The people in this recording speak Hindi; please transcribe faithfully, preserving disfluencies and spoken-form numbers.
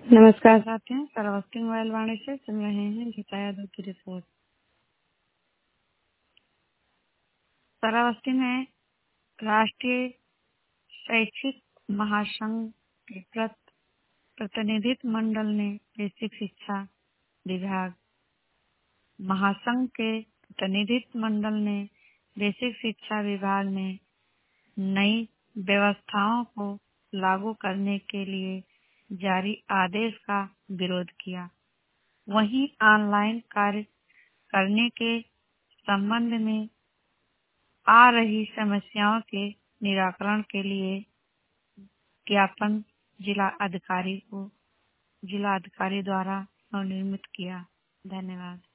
नमस्कार साथियों, श्रावस्ती मोबाइल वाणी से सुन रहे हैं गीता यादव की रिपोर्ट। श्रावस्ती में राष्ट्रीय शैक्षिक महासंघ के प्रत- प्रतिनिधित्व मंडल ने बेसिक शिक्षा विभाग महासंघ के प्रतिनिधित्व मंडल ने बेसिक शिक्षा विभाग में नई व्यवस्थाओं को लागू करने के लिए जारी आदेश का विरोध किया। वहीं ऑनलाइन कार्य करने के संबंध में आ रही समस्याओं के निराकरण के लिए ज्ञापन जिला अधिकारी को जिला अधिकारी द्वारा नवनिर्मित किया। धन्यवाद।